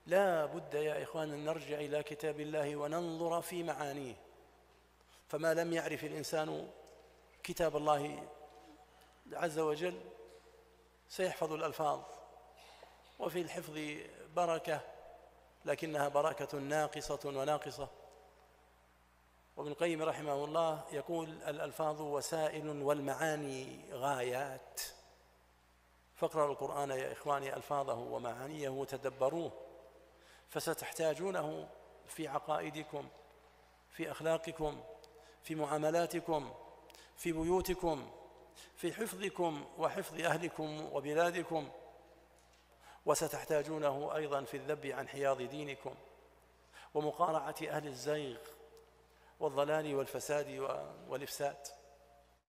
لا بد يا إخوان أن نرجع إلى كتاب الله وننظر في معانيه، فما لم يعرف الإنسان كتاب الله عز وجل سيحفظ الألفاظ، وفي الحفظ بركة لكنها بركة ناقصة وناقصة. وابن القيم رحمه الله يقول: الألفاظ وسائل والمعاني غايات. فاقرأوا القرآن يا إخواني ألفاظه ومعانيه وتدبروه، فستحتاجونه في عقائدكم، في أخلاقكم، في معاملاتكم، في بيوتكم، في حفظكم وحفظ أهلكم وبلادكم، وستحتاجونه أيضا في الذب عن حياض دينكم ومقارعة أهل الزيغ والضلال والفساد والإفساد.